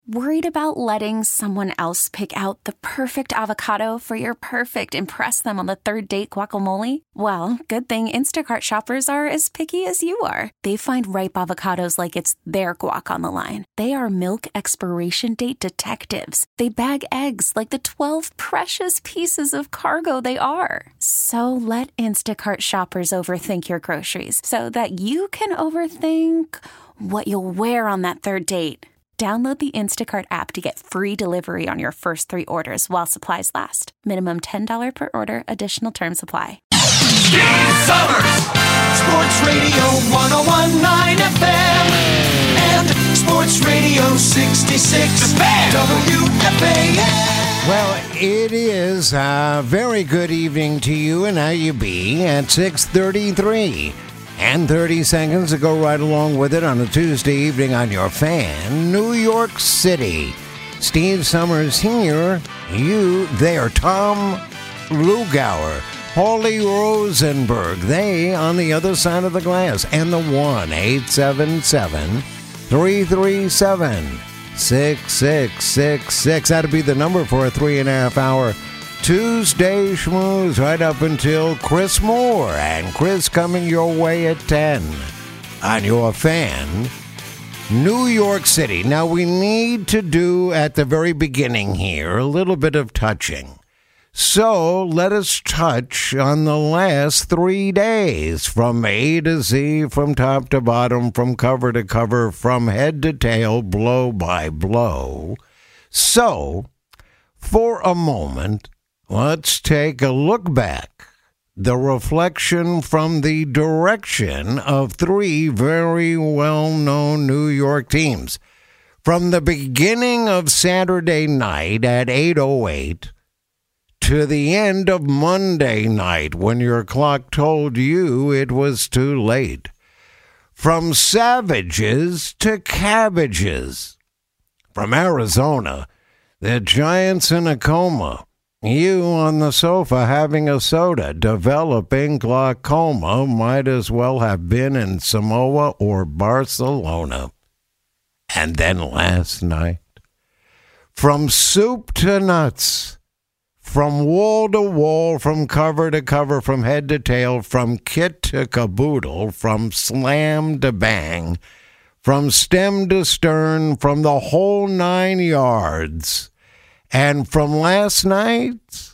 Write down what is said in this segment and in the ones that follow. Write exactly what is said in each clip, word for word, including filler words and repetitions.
Worried about letting someone else pick out the perfect avocado for your perfect impress them on the third date guacamole? Well, good thing Instacart shoppers are as picky as you are. They find ripe avocados like it's their guac on the line. They are milk expiration date detectives. They bag eggs like the twelve precious pieces of cargo they are. So let Instacart shoppers overthink your groceries so that you can overthink what you'll wear on that third date. Download the Instacart app to get free delivery on your first three orders while supplies last. Minimum ten dollars per order. Additional terms apply. Steve Summers, Sports Radio one oh one point nine F M and Sports Radio sixty-six W F A N. Well, it is a very good evening to you, and how you be at six thirty-three. And thirty seconds to go right along with it on a Tuesday evening on your fan, New York City. Steve Summers here, you there, Tom Lugauer, Paulie Rosenberg, they on the other side of the glass, and the one eight seven seven, three three seven, six six six six. That'd be the number for a three and a half hour Tuesday schmooze right up until Chris Moore. And Chris coming your way at ten on your fan, New York City. Now we need to do at the very beginning here a little bit of touching. So let us touch on the last three days from A to Z, from top to bottom, from cover to cover, from head to tail, blow by blow. So for a moment, let's take a look back, the reflection from the direction of three very well-known New York teams. From the beginning of Saturday night at eight oh eight to the end of Monday night when your clock told you it was too late. From savages to cabbages. From Arizona, the Giants in a coma. You on the sofa having a soda, developing glaucoma, might as well have been in Samoa or Barcelona. And then last night, from soup to nuts, from wall to wall, from cover to cover, from head to tail, from kit to caboodle, from slam to bang, from stem to stern, from the whole nine yards. And from last night,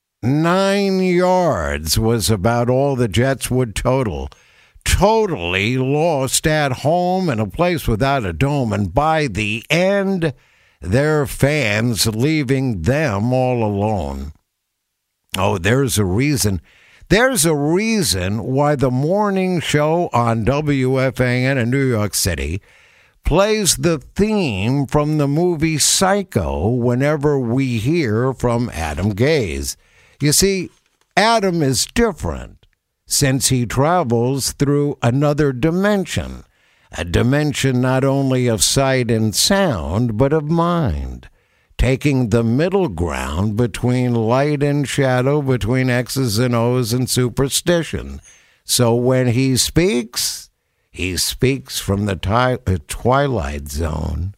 nine yards was about all the Jets would total. Totally lost at home in a place without a dome. And by the end, their fans leaving them all alone. Oh, there's a reason. There's a reason why the morning show on W F A N in New York City plays the theme from the movie Psycho whenever we hear from Adam Gaze. You see, Adam is different since he travels through another dimension, a dimension not only of sight and sound, but of mind, taking the middle ground between light and shadow, between X's and O's and superstition. So when he speaks, he speaks from the ti- twilight zone.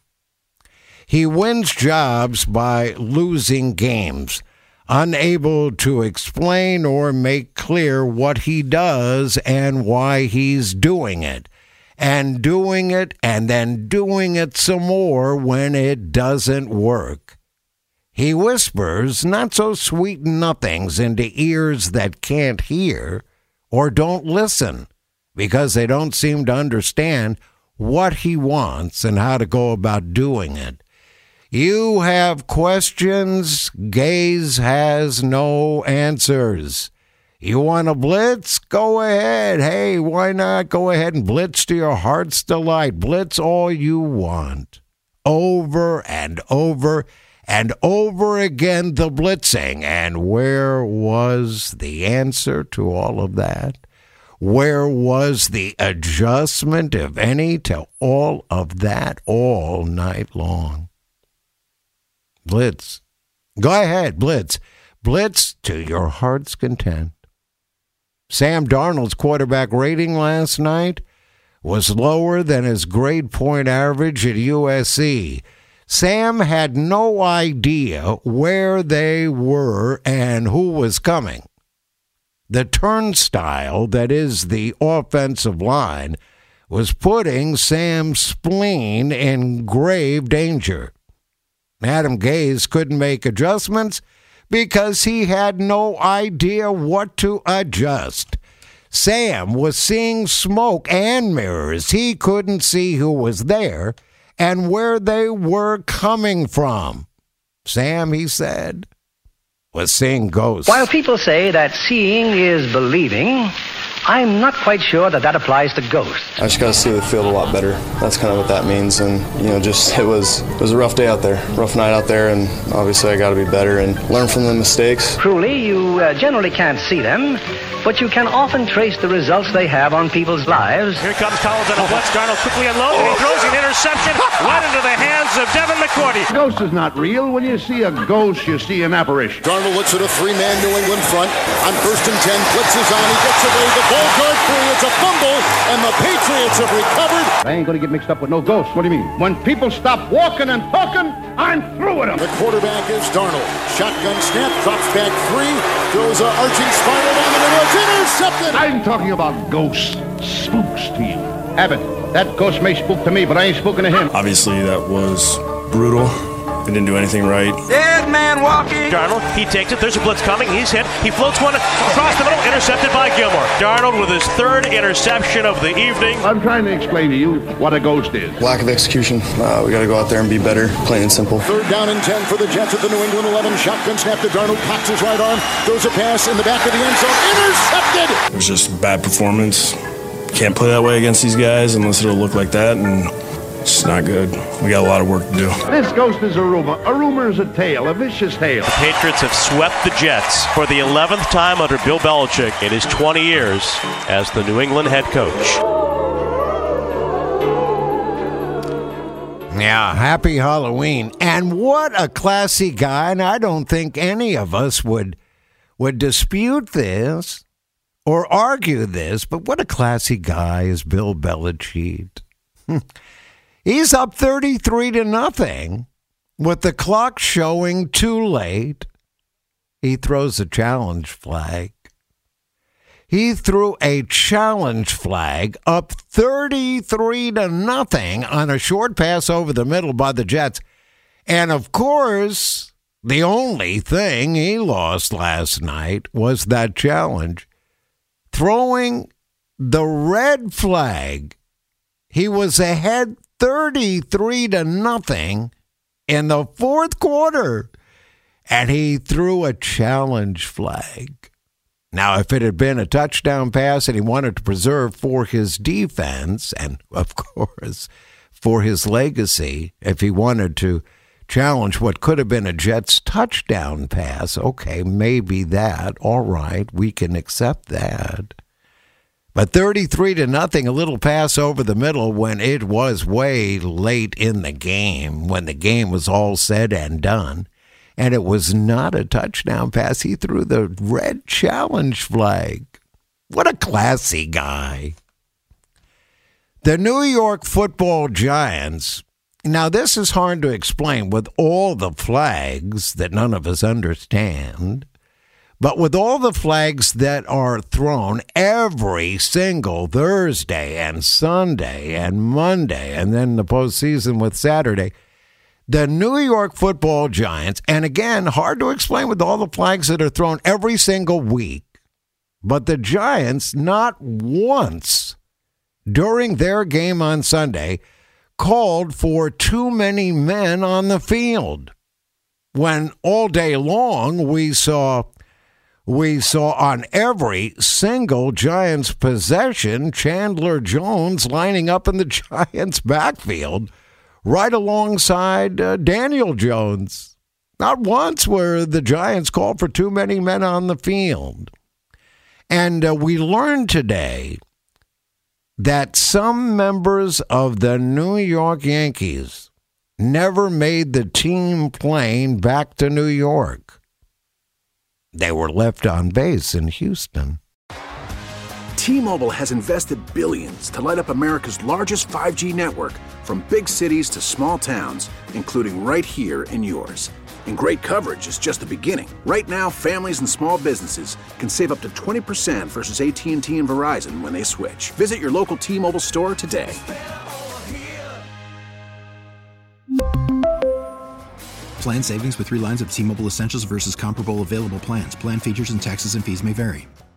He wins jobs by losing games, unable to explain or make clear what he does and why he's doing it, and doing it and then doing it some more when it doesn't work. He whispers not so sweet nothings into ears that can't hear or don't listen, because they don't seem to understand what he wants and how to go about doing it. You have questions, Gaze has no answers. You want to blitz? Go ahead. Hey, why not go ahead and blitz to your heart's delight? Blitz all you want. Over and over and over again, the blitzing. And where was the answer to all of that? Where was the adjustment, if any, to all of that all night long? Blitz. Go ahead, blitz. Blitz to your heart's content. Sam Darnold's quarterback rating last night was lower than his grade point average at U S C. Sam had no idea where they were and who was coming. The turnstile that is the offensive line was putting Sam's spleen in grave danger. Adam Gase couldn't make adjustments because he had no idea what to adjust. Sam was seeing smoke and mirrors. He couldn't see who was there and where they were coming from. Sam, he said, was seeing ghosts. While people say that seeing is believing, I'm not quite sure that that applies to ghosts. I just got to see the field a lot better. That's kind of what that means. And, you know, just it was it was a rough day out there, rough night out there, and obviously I got to be better and learn from the mistakes. Truly, you uh, generally can't see them, but you can often trace the results they have on people's lives. Here comes Collins on a blitz. Darnold quickly unloads, and he throws an interception right into the hands of Devin McCourty. Ghost is not real. When you see a ghost, you see an apparition. Darnold looks at a three-man New England front. On first and ten, blitzes on. He gets away. The ball guard free. It's a fumble, and the Patriots have recovered. I ain't going to get mixed up with no ghosts. What do you mean? When people stop walking and talking, I'm through with them. The quarterback is Darnold. Shotgun snap, drops back three, throws an arching spiral down the middle. It's intercepted. I'm talking about ghosts, spooks to you. Abbott, that ghost may spook to me, but I ain't spooking to him. Obviously, that was brutal. We didn't do anything right. Dead man walking. Darnold, he takes it. There's a blitz coming. He's hit. He floats one across the middle. Intercepted by Gilmore. Darnold with his third interception of the evening. I'm trying to explain to you what a ghost is. Lack of execution. Uh, we got to go out there and be better, plain and simple. Third down and ten for the Jets at the New England eleven. Shotgun snap to Darnold. Cocks his right arm. Throws a pass in the back of the end zone. Intercepted. It was just bad performance. Can't play that way against these guys unless it'll look like that, and it's not good. We got a lot of work to do. This ghost is a rumor. A rumor is a tale, a vicious tale. The Patriots have swept the Jets for the eleventh time under Bill Belichick in his twenty years as the New England head coach. Yeah, happy Halloween. And what a classy guy. And I don't think any of us would would dispute this or argue this, but what a classy guy is Bill Belichick. He's up thirty-three to nothing with the clock showing too late. He throws a challenge flag. He threw a challenge flag up thirty-three to nothing on a short pass over the middle by the Jets. And of course, the only thing he lost last night was that challenge. Throwing the red flag. He was ahead thirty-three to nothing in the fourth quarter, and he threw a challenge flag. Now, if it had been a touchdown pass and he wanted to preserve for his defense and, of course, for his legacy, if he wanted to challenge what could have been a Jets touchdown pass, okay, maybe that. All right, we can accept that. But thirty-three to nothing, a little pass over the middle when it was way late in the game, when the game was all said and done. And it was not a touchdown pass. He threw the red challenge flag. What a classy guy. The New York Football Giants. Now, this is hard to explain with all the flags that none of us understand. But with all the flags that are thrown every single Thursday and Sunday and Monday, and then the postseason with Saturday, the New York Football Giants, and again, hard to explain with all the flags that are thrown every single week, but the Giants not once during their game on Sunday called for too many men on the field. When all day long we saw... We saw on every single Giants possession Chandler Jones lining up in the Giants backfield right alongside uh, Daniel Jones. Not once were the Giants called for too many men on the field. And uh, we learned today that some members of the New York Yankees never made the team plane back to New York. They were left on base in Houston. T-Mobile has invested billions to light up America's largest five G network, from big cities to small towns, including right here in yours. And great coverage is just the beginning. Right now, families and small businesses can save up to twenty percent versus A T and T and Verizon when they switch. Visit your local T-Mobile store today. Plan savings with three lines of T-Mobile Essentials versus comparable available plans. Plan features and taxes and fees may vary.